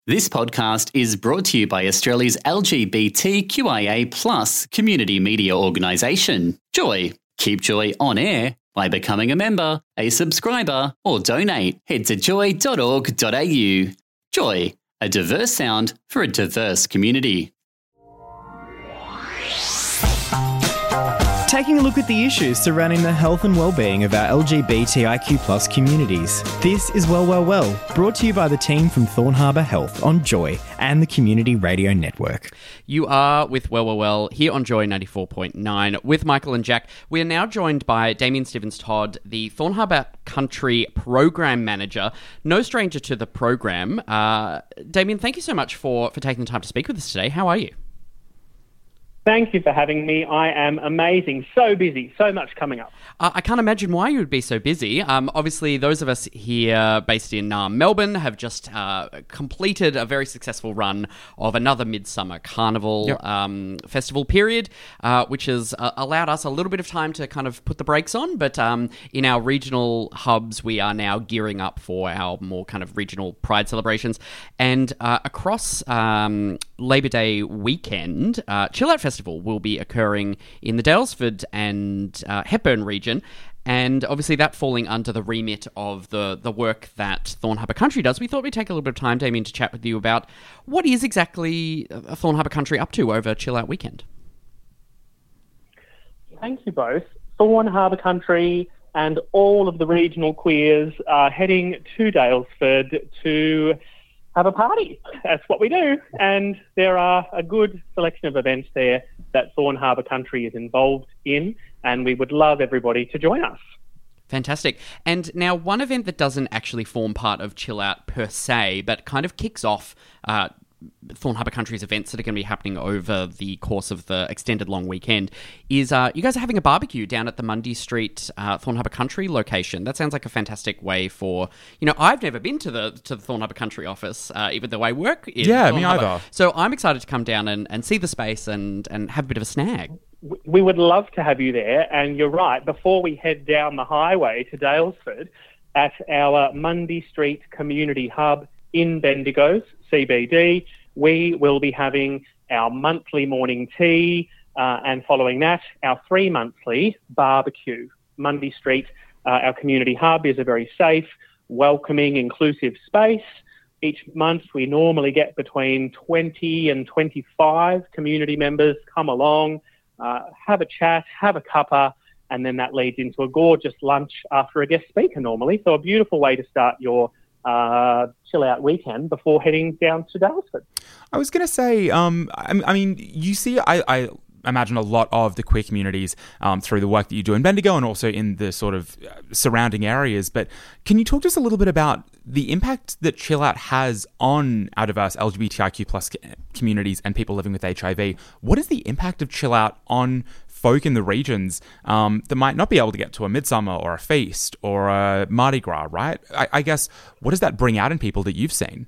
This podcast is brought to you by Australia's LGBTQIA+ community media organisation, Joy. Keep Joy on air by becoming a member, a subscriber, or donate. Head to joy.org.au. Joy, a diverse sound for a diverse community. Taking a look at the issues surrounding the health and well-being of our LGBTIQ+ communities. This is Well, brought to you by the team from Thorn Harbour Health on Joy and the Community Radio Network. You are with Well here on Joy 94.9 with Michael and Jack. We are now joined by Damien Stevens-Todd, the Thorn Harbour Country Program Manager. No stranger to the program. Damien, thank you so much for taking the time to speak with us today. How are you? Thank you for having me. I am amazing. So busy. So much coming up. I can't imagine why you would be so busy. Obviously, those of us here based in Melbourne have just completed a very successful run of another Midsummer Carnival festival period, which has allowed us a little bit of time to kind of put the brakes on. But in our regional hubs, we are now gearing up for our more kind of regional Pride celebrations. And across Labor Day weekend, Chill Out Festival will be occurring in the Daylesford and Hepburn region, and obviously that falling under the remit of the work that Thorn Harbour Country does. We thought we'd take a little bit of time, Damien, to chat with you about what is exactly Thorn Harbour Country up to over Chill Out Weekend. Thank you both. Thorn Harbour Country and all of the regional queers are heading to Daylesford to have a party. That's what we do. And there are a good selection of events there that Thorn Harbour Country is involved in, and we would love everybody to join us. Fantastic. And now one event that doesn't actually form part of Chill Out per se, but kind of kicks off Thorn Harbour Country's events that are going to be happening over the course of the extended long weekend is you guys are having a barbecue down at the Mundy Street Thorn Harbour Country location. That sounds like a fantastic way for, I've never been to the Thorn Harbour Country office, even though I work in Thorn me Harbour. either. So I'm excited to come down and see the space and have a bit of a snag. We would love to have you there, and you're right, before we head down the highway to Daylesford, at our Mundy Street Community Hub in Bendigo's CBD, we will be having our monthly morning tea, and following that, our 3-monthly barbecue. Mundy Street, our community hub, is a very safe, welcoming, inclusive space. Each month we normally get between 20 and 25 community members come along, have a chat, have a cuppa, and then that leads into a gorgeous lunch after a guest speaker normally. So a beautiful way to start your chill out weekend before heading down to Daylesford. I was going to say, I mean, you see, I imagine a lot of the queer communities through the work that you do in Bendigo and also in the sort of surrounding areas. But can you talk to us a little bit about the impact that Chill Out has on our diverse LGBTIQ+ communities and people living with HIV? What is the impact of Chill Out on folk in the regions that might not be able to get to a Midsummer or a Feast or a Mardi Gras, right? I guess, what does that bring out in people that you've seen?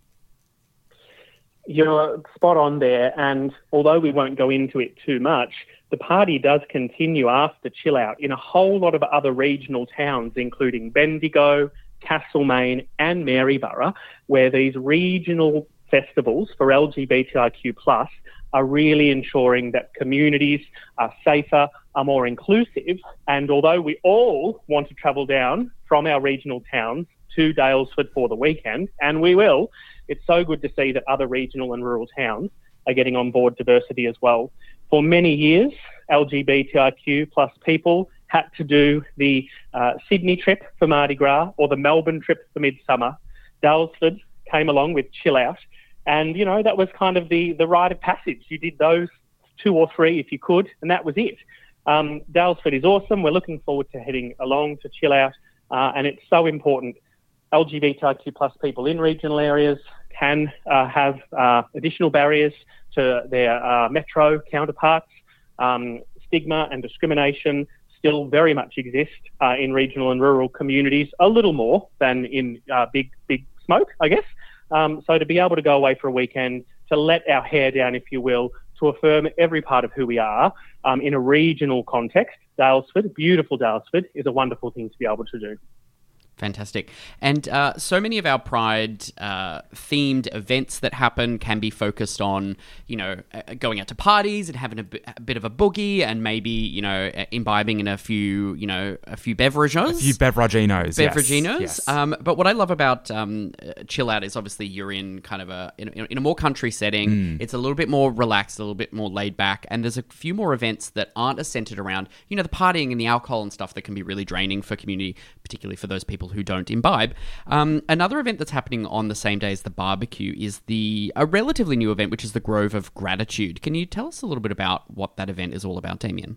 You're spot on there, and although we won't go into it too much, the party does continue after Chill Out in a whole lot of other regional towns, including Bendigo, Castlemaine and Maryborough, where these regional festivals for LGBTIQ+ are really ensuring that communities are safer, are more inclusive. And although we all want to travel down from our regional towns to Daylesford for the weekend, and we will, it's so good to see that other regional and rural towns are getting on board diversity as well. For many years, LGBTIQ+ people had to do the Sydney trip for Mardi Gras or the Melbourne trip for Midsummer. Daylesford came along with Chill Out, and, that was kind of the rite of passage. You did those 2 or 3 if you could, and that was it. Daylesford is awesome. We're looking forward to heading along to Chill Out, and it's so important. LGBTIQ+ people in regional areas can have additional barriers to their metro counterparts. Stigma and discrimination still very much exist in regional and rural communities, a little more than in big smoke, I guess. So to be able to go away for a weekend, to let our hair down, if you will, to affirm every part of who we are in a regional context, Daylesford, beautiful Daylesford, is a wonderful thing to be able to do. Fantastic. And so many of our Pride themed events that happen can be focused on, going out to parties and having a bit of a boogie and maybe, imbibing in a few beverages. A few beveraginos. Yes. But what I love about Chill Out is obviously you're in kind of in a more country setting. It's a little bit more relaxed, a little bit more laid back. And there's a few more events that aren't as centered around, the partying and the alcohol and stuff that can be really draining for community, particularly for those people who don't imbibe. Another event that's happening on the same day as the barbecue is a relatively new event, which is the Grove of Gratitude. Can you tell us a little bit about what that event is all about, Damien?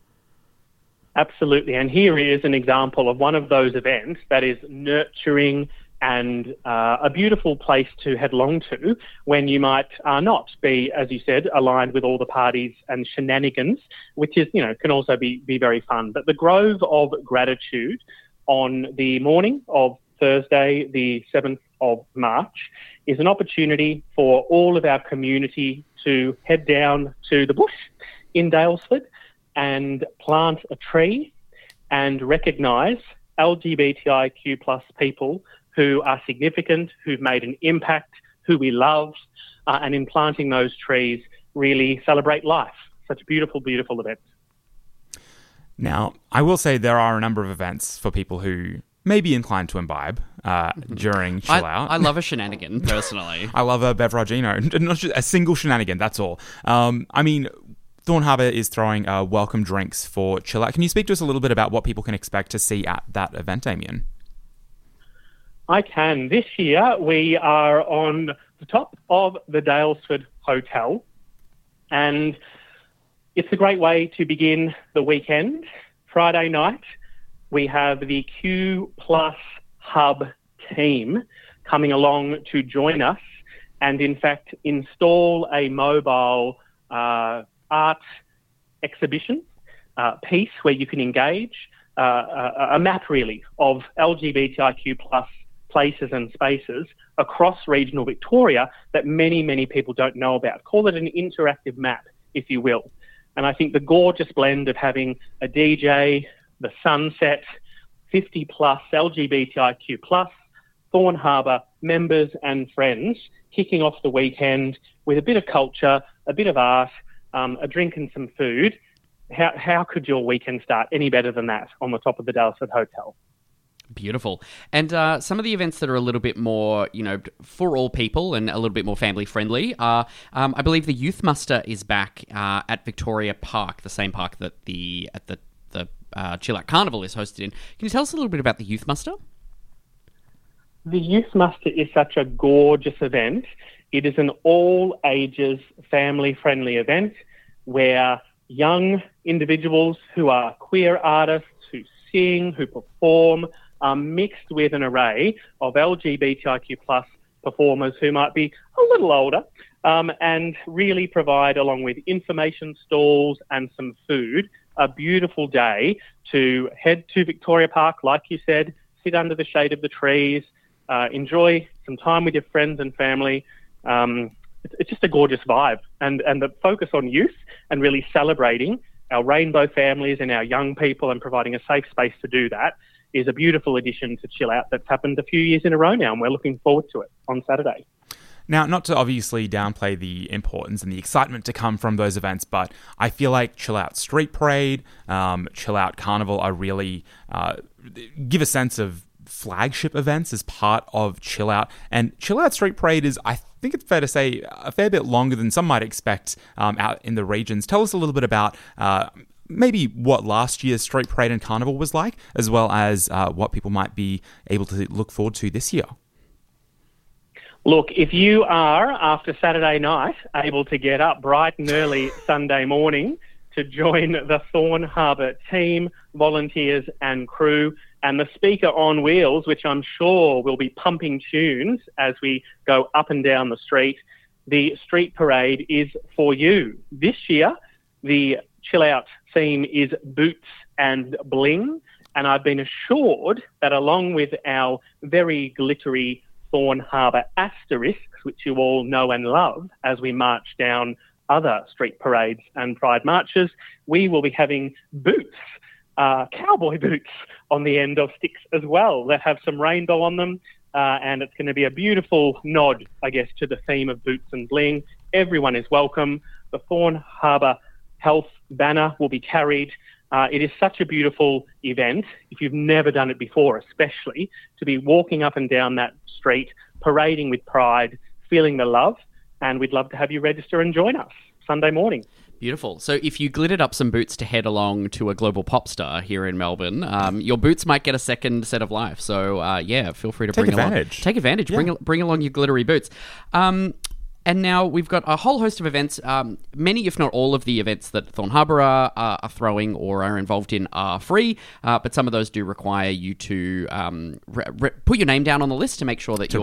Absolutely. And here is an example of one of those events that is nurturing and a beautiful place to headlong to when you might not be, as you said, aligned with all the parties and shenanigans, which is, can also be very fun. But the Grove of Gratitude on the morning of Thursday, the 7th of March, is an opportunity for all of our community to head down to the bush in Daylesford and plant a tree and recognise LGBTIQ plus people who are significant, who've made an impact, who we love, and in planting those trees, really celebrate life. Such a beautiful, beautiful event. Now, I will say there are a number of events for people who may be inclined to imbibe during Chill Out. I love a shenanigan, personally. I love a beveragino. Not just a single shenanigan, that's all. Thorn Harbour is throwing welcome drinks for Chill Out. Can you speak to us a little bit about what people can expect to see at that event, Damien? I can. This year, we are on the top of the Daylesford Hotel, and it's a great way to begin the weekend. Friday night, we have the Q Plus Hub team coming along to join us and, in fact, install a mobile art exhibition piece where you can engage a map, really, of LGBTIQ plus places and spaces across regional Victoria that many, many people don't know about. Call it an interactive map, if you will. And I think the gorgeous blend of having a DJ, the sunset, 50 plus LGBTIQ plus, Thorn Harbour members and friends kicking off the weekend with a bit of culture, a bit of art, a drink and some food. How could your weekend start any better than that on the top of the Daylesford Hotel? Beautiful. And some of the events that are a little bit more, for all people and a little bit more family friendly are, I believe the Youth Muster is back at Victoria Park, the same park that the Chill Out Carnival is hosted in. Can you tell us a little bit about the Youth Muster? The Youth Muster is such a gorgeous event. It is an all-ages, family-friendly event where young individuals who are queer artists, who sing, who perform, are mixed with an array of LGBTIQ plus performers who might be a little older and really provide, along with information stalls and some food, a beautiful day to head to Victoria Park, like you said, sit under the shade of the trees, enjoy some time with your friends and family. It's just a gorgeous vibe. And the focus on youth and really celebrating our rainbow families and our young people and providing a safe space to do that is a beautiful addition to Chill Out that's happened a few years in a row now, and we're looking forward to it on Saturday. Now, not to obviously downplay the importance and the excitement to come from those events, but I feel like Chill Out Street Parade, Chill Out Carnival are really give a sense of flagship events as part of Chill Out. And Chill Out Street Parade is, I think it's fair to say, a fair bit longer than some might expect out in the regions. Tell us a little bit about maybe what last year's Street Parade and Carnival was like, as well as what people might be able to look forward to this year. Look, if you are, after Saturday night, able to get up bright and early Sunday morning to join the Thorn Harbour team, volunteers and crew, and the speaker on wheels, which I'm sure will be pumping tunes as we go up and down the street, the street parade is for you. This year, the Chill Out theme is boots and bling, and I've been assured that along with our very glittery Thorn Harbour asterisks, which you all know and love as we march down other street parades and pride marches, we will be having boots cowboy boots on the end of sticks as well that have some rainbow on them. And it's going to be a beautiful nod, I guess, to the theme of boots and bling. Everyone is welcome. The Thorn Harbour Health banner will be carried. It is such a beautiful event, if you've never done it before, especially, to be walking up and down that street, parading with pride, feeling the love. And we'd love to have you register and join us Sunday morning. Beautiful. So if you glittered up some boots to head along to a global pop star here in Melbourne, your boots might get a second set of life. So, feel free to Take bring advantage. along. Take advantage. Yeah. Bring along your glittery boots. And now we've got a whole host of events. Many, if not all, of the events that Thorn Harbour are throwing or are involved in are free, but some of those do require you to put your name down on the list to make sure that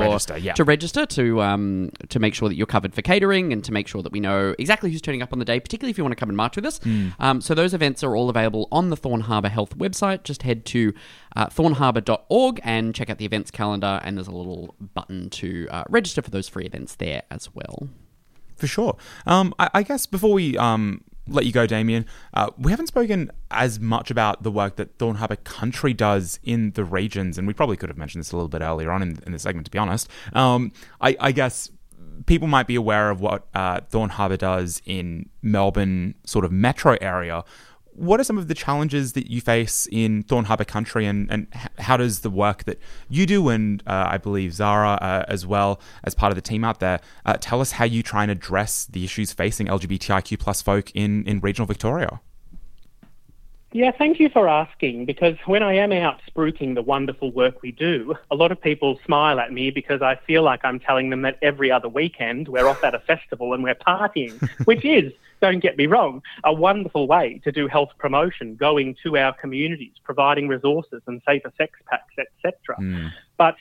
to make sure that you're covered for catering and to make sure that we know exactly who's turning up on the day, particularly if you want to come and march with us. So those events are all available on the Thorn Harbour Health website. Just head to thornharbour.org and check out the events calendar, and there's a little button to register for those free events there as well. For sure. I guess before we let you go, Damien, we haven't spoken as much about the work that Thorn Harbour Country does in the regions, and we probably could have mentioned this a little bit earlier on in the segment, to be honest. I guess people might be aware of what Thorn Harbour does in Melbourne sort of metro area. What are some of the challenges that you face in Thorn Harbour Country, and how does the work that you do, and I believe Zara as well as part of the team out there, tell us how you try and address the issues facing LGBTIQ plus folk in regional Victoria? Yeah, thank you for asking, because when I am out spruiking the wonderful work we do, a lot of people smile at me because I feel like I'm telling them that every other weekend we're off at a festival and we're partying, which is, don't get me wrong, a wonderful way to do health promotion, going to our communities, providing resources and safer sex packs, etc. But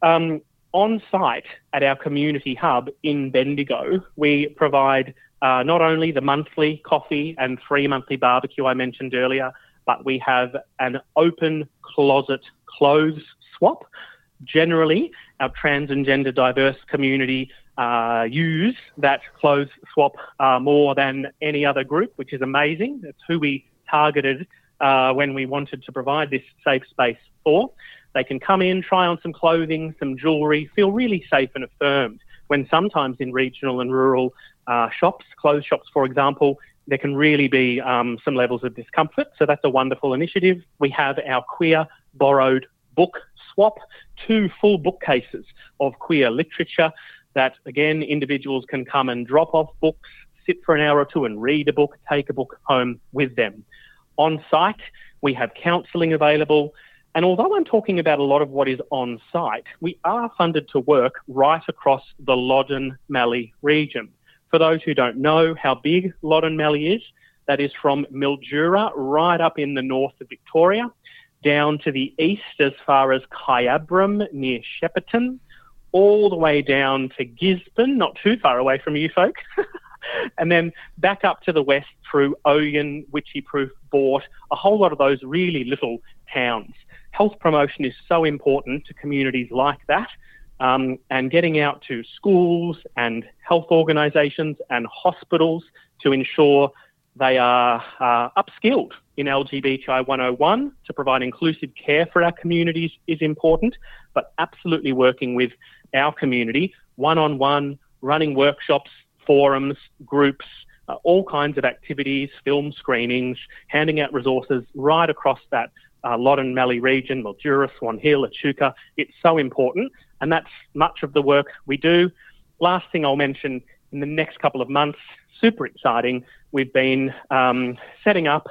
on site at our community hub in Bendigo, we provide not only the monthly coffee and 3 monthly barbecue I mentioned earlier, but we have an open closet clothes swap. Generally, our trans and gender diverse community use that clothes swap more than any other group, which is amazing. That's who we targeted when we wanted to provide this safe space for. They can come in, try on some clothing, some jewellery, feel really safe and affirmed, when sometimes in regional and rural shops, clothes shops, for example, there can really be some levels of discomfort. So that's a wonderful initiative. We have our queer borrowed book swap, 2 full bookcases of queer literature that, again, individuals can come and drop off books, sit for an hour or two and read a book, take a book home with them. On site, we have counselling available. And although I'm talking about a lot of what is on site, we are funded to work right across the Loddon Mallee region. For those who don't know how big Loddon Mallee is, that is from Mildura right up in the north of Victoria, down to the east as far as Kyabram near Shepparton, all the way down to Gisborne, not too far away from you folk, and then back up to the west through Oyen, Witchyproof, Bort, a whole lot of those really little towns. Health promotion is so important to communities like that. And getting out to schools and health organisations and hospitals to ensure they are upskilled in LGBTI 101 to provide inclusive care for our communities is important, but absolutely working with our community one-on-one, running workshops, forums, groups, all kinds of activities, film screenings, handing out resources right across that Loddon Mallee region, Mildura, Swan Hill, Echuca. It's so important, and that's much of the work we do. Last thing I'll mention, in the next couple of months, super exciting, we've been setting up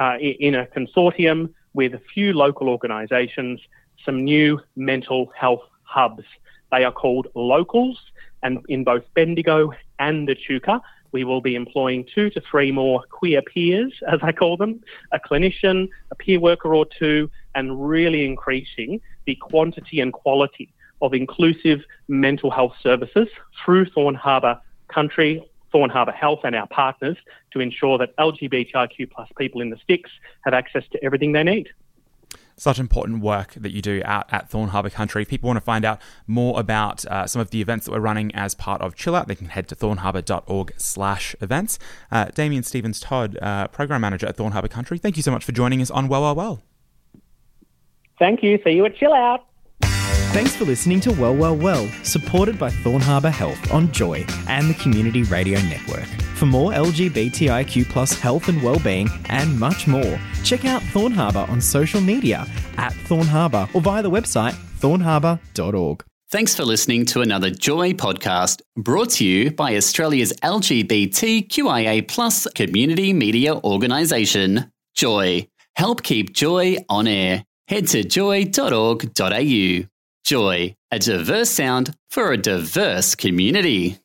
in a consortium with a few local organisations some new mental health hubs. They are called Locals, and in both Bendigo and Echuca, we will be employing 2 to 3 more queer peers, as I call them, a clinician, a peer worker or 2, and really increasing the quantity and quality of inclusive mental health services through Thorn Harbour Country, Thorn Harbour Health and our partners to ensure that LGBTIQ plus people in the sticks have access to everything they need. such important work that you do out at Thorn Harbour Country. If people want to find out more about some of the events that we're running as part of Chill Out, they can head to thornharbour.org/events. Damien Stevens-Todd, Program Manager at Thorn Harbour Country, thank you so much for joining us on Well. Thank you. See you at Chill Out. Thanks for listening to Well, supported by Thorn Harbour Health on Joy and the Community Radio Network. For more LGBTIQ+ health and wellbeing and much more, check out Thorn Harbour on social media at Thorn Harbour or via the website thornharbour.org. Thanks for listening to another Joy podcast brought to you by Australia's LGBTQIA+ community media organisation, Joy. Help keep Joy on air. Head to joy.org.au. Joy, a diverse sound for a diverse community.